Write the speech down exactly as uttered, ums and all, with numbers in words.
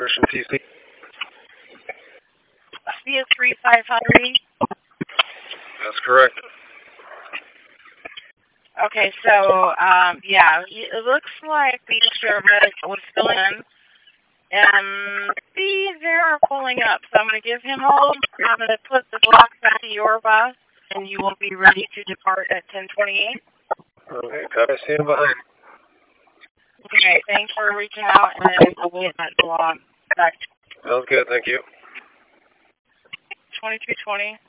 Christian T C. C S three five hundred. That's correct. Okay, so, um, yeah, it looks like the service was still in, and these are pulling up, so I'm going to give him hold. I'm going to put the block back to your bus, and you will be ready to depart at ten twenty-eight. Okay, copy, stand behind. Okay, thanks for reaching out, and we'll get that block back. Sounds good, thank you. twenty-two twenty.